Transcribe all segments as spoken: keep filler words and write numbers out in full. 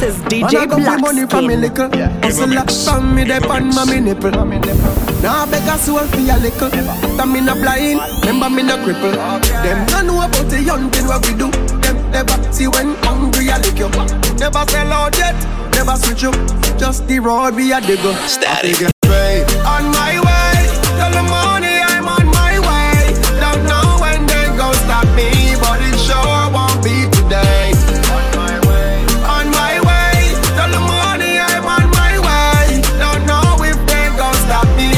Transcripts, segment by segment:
This is D J Blackskin. Man, I got money from me liquor. Hustle up from me, they pan my nipple. Now I beg a soul for your liquor. Them me no blind, remember me no cripple. Them don't know about the young thing what we do. Them never see when hungry I lick you. Never sell out yet, never switch up. Just the road we a dig up. Static. On my way, tell the money I'm on my way. Don't know when they go stop me, but it sure won't be today. On my way, on my way, tell the money I'm on my way. Don't know if they go stop me,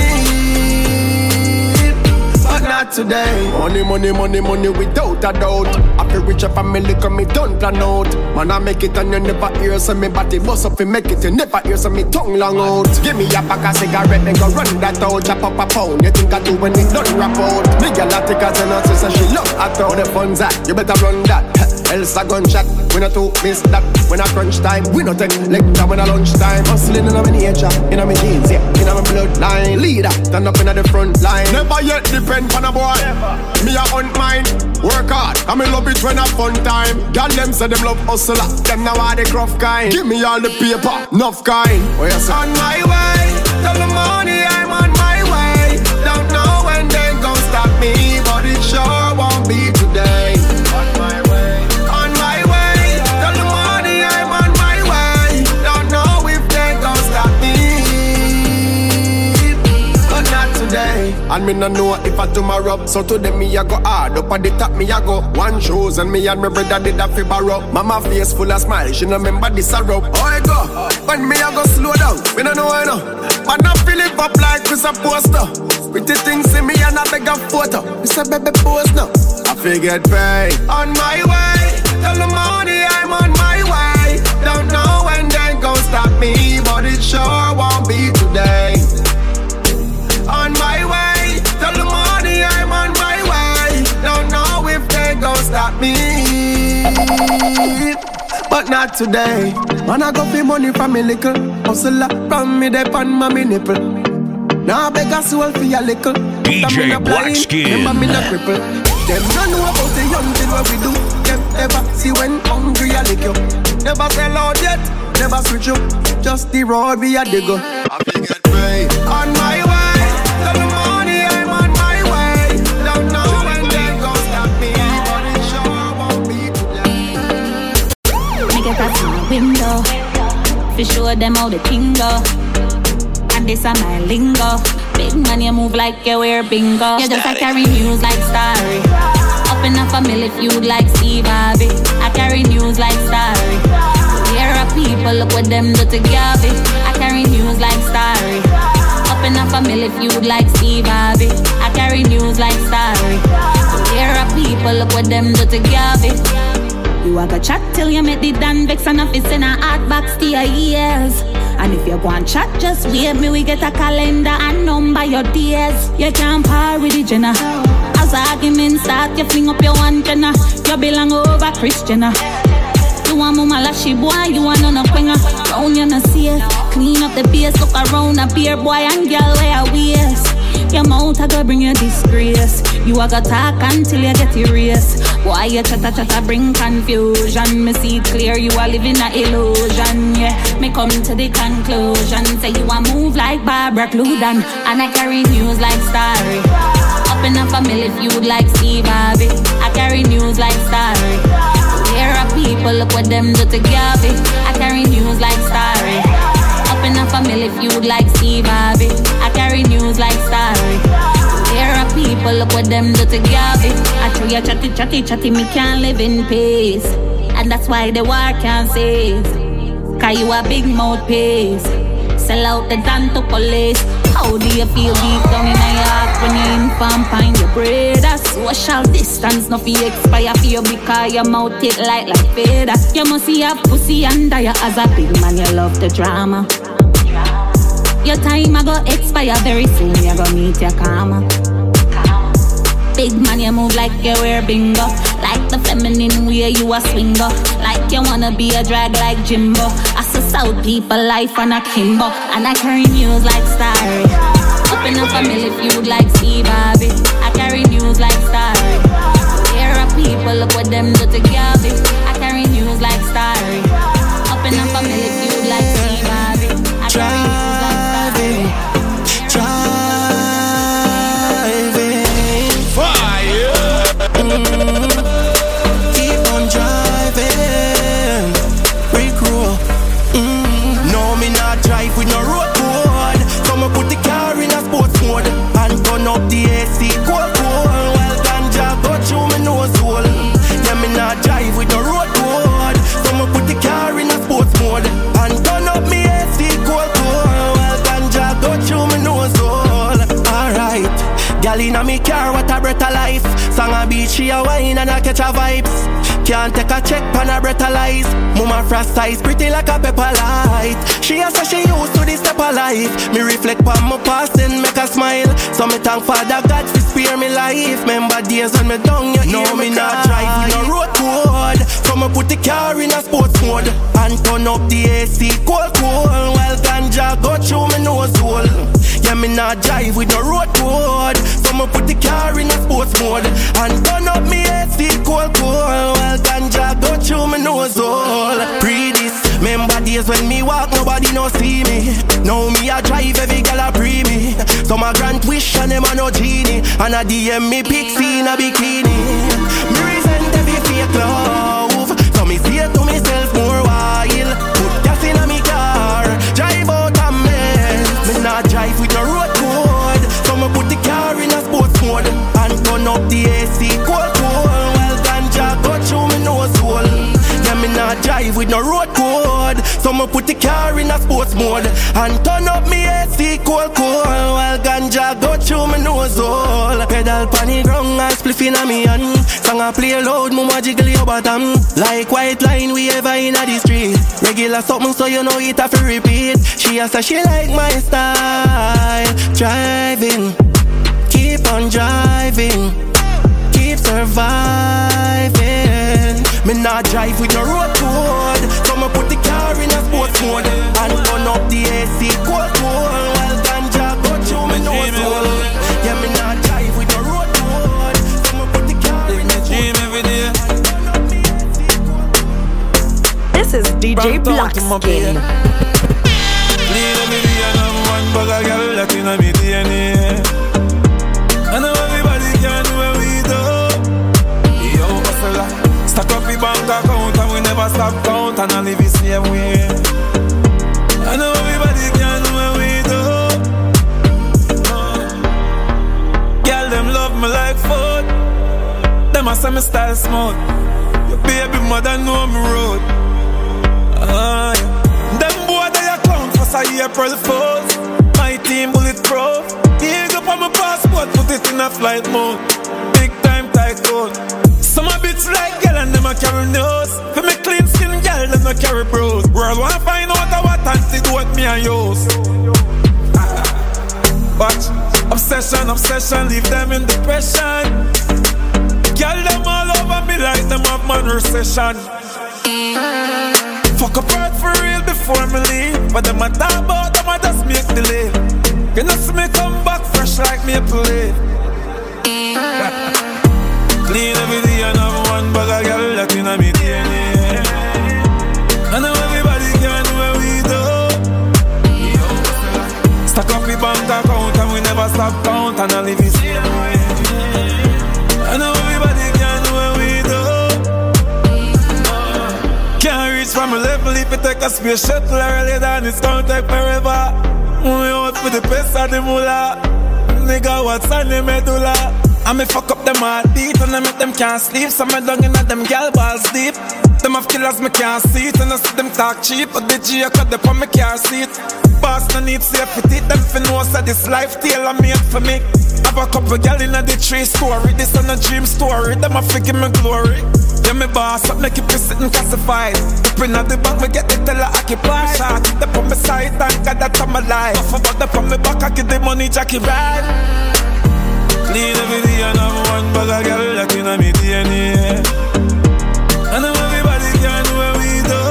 but not today. Money, money, money, money without a doubt. After rich a family come me don't plan out. Man I make it and you never hear so me body bust up and make it. You never hear so me tongue long out. Give me a pack of cigarette then go run that out. Chop up a pound, you think I do when it done rap out. Me girl a take a ten and say she love at all the funds at. You better run that, else a gunshot. We not to miss that. When I crunch time, we not take lecture when I lunch time. Hustling in a mini nature, in a me jeans, yeah, in a me bloodline. Leader, stand up in a the front line. Never yet depend on a boy. Me a hunt mine, work hard. I me love it when I fun time. Girl them say them love hustler, them now are the gruff kind. Give me all the paper, enough kind. Oh, yes, on my way, tell the money I'm on my way. Don't know when they gon' stop me, but it sure won't be today. On my way, on my way, tell the money I'm on my way. Don't know if they gon' stop me, but not today. And me no know if I tomorrow. So today me a go hard up at the top me a go. One shoes and me and my brother did a fi borrow. Mama face full of smile, she no remember this a rub. Oh I go, when me a go slow down. Me no know I know, but I fill it up like Chris a poster. Pretty things see me and I beg a photo. It's a baby post now. I fi get paid. On my way, tell the money I'm on my way. Don't know when they gon' stop me, but it sure won't be today. On my way, tell the money I'm on my way. Don't know if they gon' stop me, but not today. Man I go pay money from me liquor. Hustle up from me they pan my nipple. Now I beg a soul for your liquor. D J Blackskin. Remember me no cripple. Them don't know about the young thing what we do. Them ever see when hungry I lick you. Never sell out yet, never switch up. Just the road we a dig up. I figure pray. On my way, tell the money I'm on my way. Don't know when they gon' stop me, but it sure won't be today. Make it past my window, for sure them how the thing go. And this a my lingo. Big man, you move like you wear bingo. You just a carry news like Starry. Up in a family feud like Steve Harvey. I carry news like Starry. Here are people, look what them do to Gabby. I carry news like Starry. Up in a family feud like Steve Harvey. I carry news like Starry. Here are people, look what them do to Gabby. You a go chat till you make the Dan vex and office in a hard box to your ears. And if you go and chat, just wait me, we get a calendar and number your days. You can't par with the Jenna. As argument start, you fling up your one Jenna. You belong over Christiana. You want mama lashy boy, you want none of quinger. Round you no safe, clean up the base, look around a beer boy and girl wear a waist. Your mouth a go bring you disgrace. You a go talk until you get erased. Why you chatter chatter bring confusion? Me see clear you are living a illusion. Yeah, me come to the conclusion. Say you a move like Barbara Cludan, and I carry news like Starry. Up in a family feud like Steve Harvey. I carry news like Starry. Here are people, look what them do to Gabby. I carry news like Starry. Up in a family feud like Steve Harvey. I carry news like Starry. Here are people, look what them do to Gabby. I tell you chatty, chatty, chatty, me can't live in peace. And that's why the war can't save. Cause you a big mouthpiece. Sell out the Dan to police. How do you feel deep down in your heart when you inform find your bread? Social distance, no fee expire for you because your mouth it light like feather. You must see a pussy under you as a big man, you love the drama. Your time a go expire very soon, you go meet your karma. Big man, you move like you wear bingo. Like the feminine way you a swinger. Like you wanna be a drag like Jimbo. I saw South people life on a Kimbo. And I carry news like Starry. Up in a family feud like Steve Harvey. I carry news like Starry. Here are people, look what them do to Gabby. I carry news like Starry. Up in a family me car, what a breath of life. Song a beat, she a wine and I catch a vibes. Can't take a check, pan a breath of lies. Mama frost eyes, pretty like a pepper light. She a say she used to this step of life. Me reflect on my past and make her smile. So me thank Father God to spare me life. Remember days when me down, you know me not drive with no road code. So me put the car in a sports mode and turn up the A C cold cold. While ganja go through me nose hole. Yeah, me not drive with no road code. So me put the car in a sports mode and turn up me A C cold cold. While ganja go through me nose hole. Pre this, remember days when me walk, nobody no see me. Now me a drive, every girl a pre me. So my grand wish and them a no genie. And a D M me pixie in a bikini. Me resent every fake love. So me say to myself more while. Put gas in a me car, drive out a mess. Me not drive with no road code. So me put the car in a sports mode and turn up the A C cold cold. Well ganja go through me nose hole. Yeah, me not drive with no road code. So me put the car in a sports mode and turn up me A C cold cold. While ganja go through me nose hole. Pedal pan the ground and spliff in a me hand. Song a play loud, mama jiggle your bottom. Like white line we ever in a the street. Regular something so you know it have to repeat. She a say she like my style. Driving, keep on driving, keep surviving. Me not drive with no road code. So me put the car in a sports mode and turn up the A C cold cold. While ganja go through me nose hole. Yeah, me not drive with no road code. So me put the car in a sports mode. This is D J Blackskin. Clean every day and I'm one bag of girl that in my D N A. I know everybody can do what we do. Yo, hustler, stack up the bank account and we never stop count and I live the same way. I know everybody can do what we do. Girl, them love me like food. Them a say me style smooth. Your baby mother know me road. Ah, yeah. Them boy they a clown for say April Fools. My team bulletproof. Dig up on my passport, put it in a flight mode. Big time tycoon. Some a bitch like girl and them a carry nose. For me clean skin girl, them a carry bros. World wanna find out what antidote me and use. Watch, obsession, obsession, leave them in depression. Girl them all over me like them have man recession. Fuck up earth for real before me leave. But them a talk about, them a just make the leave. You know see me come back fresh like maple leaf. Clean every day and have one bag of girl that in a me D N A. I know everybody can do what we do. Stack up the bank account and we never stop count and I live the same way. I know everybody can do what we do. Can't reach from a level if you take a space shuttle early than it's gonna take forever. We out for the best of the moolah. Nigga, what's on the medulla? I me fuck up them heartbeat and I make them can't sleep. So me down in at them gal balls deep. Them have killers me can't see it and I see them talk cheap. But the G I cut them on me car seat. Boss no need safety. Them fin know that this life tailor made for me. Have a couple gal in the tree story. This on a dream story. Them a forgive me glory. Yeah, me boss up, make it be sitting classified. Open at the bank, me get the teller occupied. I keep them on my side, thank God that's on my life. Off about them on my back, I get the money, Jackie ride. Clean every day and have one bag of girl that in a me D N A. I know everybody can do what we do.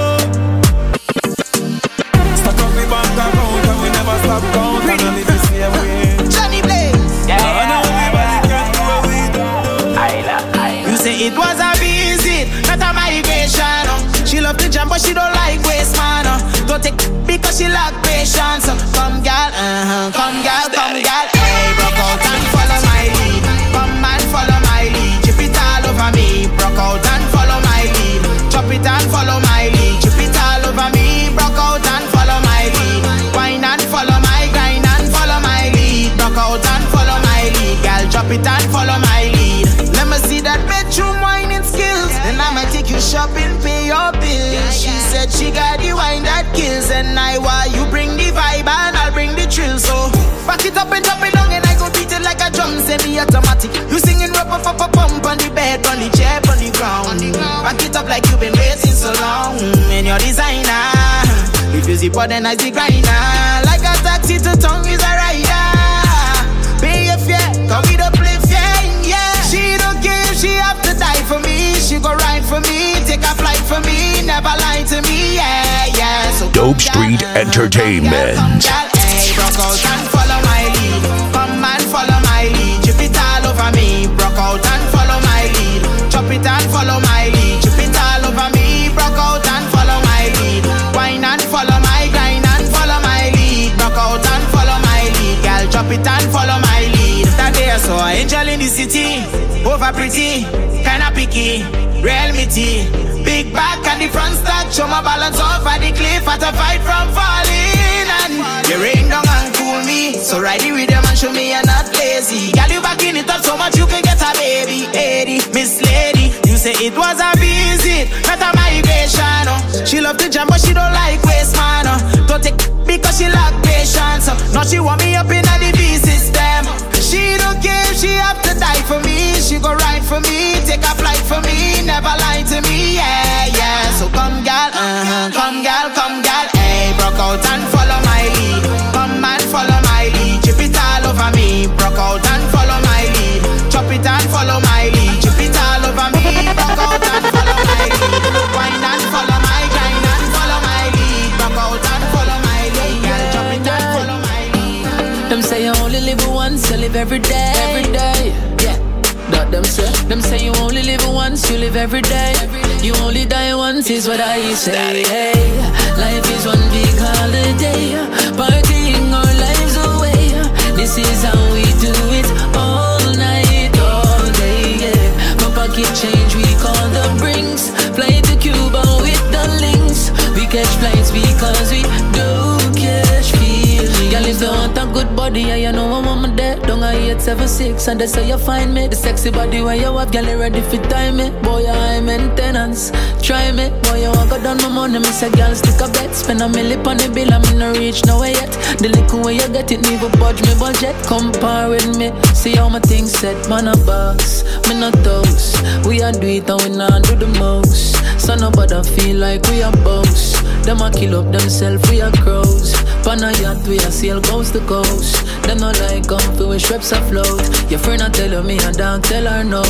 Stack up the bank account and we never stop count. And I live the same way. Johnny Blaze. Yeah, I know everybody can do what we do. You say it was a visit, not a migration. She love to jump but she don't like waste man. Don't take because she lack patience. Come girl, uh-huh. Come girl, come girl. Hey, broke out and follow my lead. Come and follow my lead. Chip it all over me. Broke out and follow my lead. Chop it and follow my lead. Chip it all over me. Broke out and follow my lead. Wine and follow my grind and follow my lead. Broke out and follow my lead. Girl, chop it and follow my lead. Let me see that bedroom whining skills. Then I'ma take you shopping, pay your bills. She said she got the wine that kills. And I want you bring the vibe and I'll bring the thrill. So back it up and drop it down and I go beat it like a drum set. semi-automatic. You singing rap up up up pump on the bed, on the chair, on the ground. Back it up like you've been waiting so long. And your designer, if you zip then I see grinder. Like a taxi to tongue is a rider. Pay your fare, come with a play fare, yeah. She don't care if she have to die for me. She go ride for me, take a flight for me, never lie to me, yeah, yeah. So Dope Street girl, Entertainment. Come girl, hey, rock out and follow my lead. Come and follow my lead. Chip it all over me. Rock out and follow my lead. Chop it and follow my lead. Chip it all over me. Rock out and follow my lead. Wine and follow my grind and follow my lead. Rock out and follow my lead. Girl, chop it and follow my lead. That day I saw an angel in the city. Over pretty, kinda picky, real meaty. Big back and the front stack, show my balance off at the cliff. At a fight from falling. And you rain down and cool me. So ride the rhythm and show me you're not lazy. Girl, you back in it up so much you can get a baby. Eddie, Miss Lady, you say it was a visit, not a migration. Oh. She love to jam but she don't like waste man. Oh. Don't take because she lack patience. Oh. Now she want me up in the B system. She don't care if she have to die for me. She go ride for me, take a flight for me, never lie to me, yeah, yeah. So come girl, uh-huh, come girl, come girl, hey. Broke out and follow my lead. Come and follow my lead. Chip it all over me. Broke out and follow my lead. Chop it and follow my lead. Chip it all over me. Broke out and follow my lead. Wine and follow my grind and follow my lead. Broke out and follow my lead. Girl, chop it and follow my lead. Them say you only live once, you live every day. Every day, yeah. That them say. Them say you only live once, you live every day. You only die once is what I say. Hey, life is one big holiday, partying our lives away. This is how we do it all night, all day. Yeah, my pocket change we call the brinks. Fly to Cuba with the links. We catch flights because we do catch feelings. Girl, if you want a good body, yeah, you know I'm on my dead. Don't I eight seven six and they say you find me. The sexy body where you have, girl, you ready for time me. Boy, I'm maintenance. Try me, boy, you want go down my money. Me say, girl, stick a bet. Spend a million on the bill, I'm in no reach nowhere yet. The little way you get it, never budge me budget. Compare with me, see how my things set. Man a boss, me not those. We are do it and we not do the most. So nobody feel like we are boss. Them a kill up themselves, we are crows. Pan a yacht, we a sail coast to coast. Them not like come to we strips afloat. Your friend a tell you me a dog, tell her no.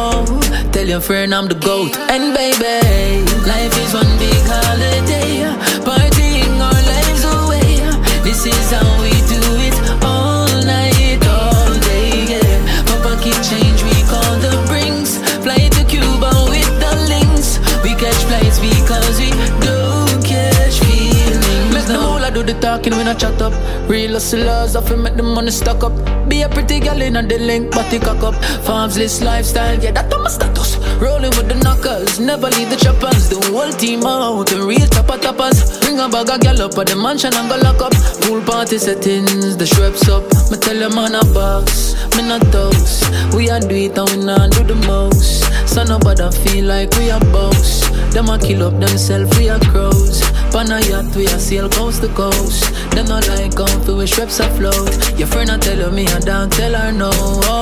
Oh, tell your friend I'm the goat. And baby, life is one big holiday, partying our lives away. This is how we do it all night, all day, yeah. My pocket change we call the brinks. Fly to Cuba with the links. We catch flights because we do catch feelings. Make the whole I do the talking when I chat up. Real hustlers often make the money stack up. Be a pretty girl in a the link, body cock up. Farms list lifestyle, yeah, that's my status. Rolling with the knockers, never leave the choppers. The whole team out, the real topper toppers. Bring a bag of gal up at the mansion and go lock up. Pool party settings, the shreps up. Me tell them man a box, me not those. We are do it and we not do the most. So nobody feel like we are boss. Them a kill up themselves, we are crows. Pan a yacht, we a sail coast to coast. Them not like come to we strips afloat. Your friend a tell you me a dog, tell her no.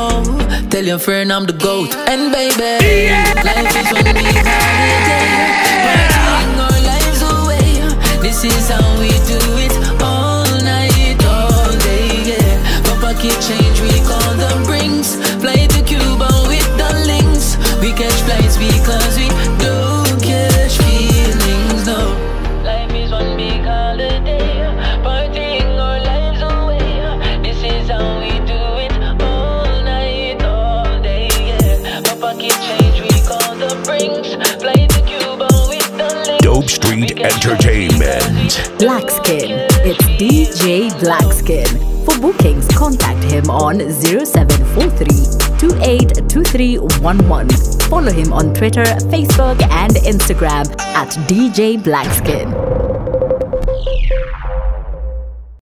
Oh, tell your friend I'm the goat. And baby, life is one big holiday, partying our lives away. This is how we do it all night, all day, yeah. My pocket change we call the brinks. Fly to Cuba with the links. We catch flights because we do catch feelings, no. Life is one big holiday, partying our lives away. This is how we do it all night, all day, yeah. My pocket change we call the brinks. Fly to Cuba with the links. Dope Street Entertainment. Blackskin. It's D J Blackskin. For bookings, contact him on zero seven four three, two eight two three one one. Follow him on Twitter, Facebook, and Instagram at D J Blackskin.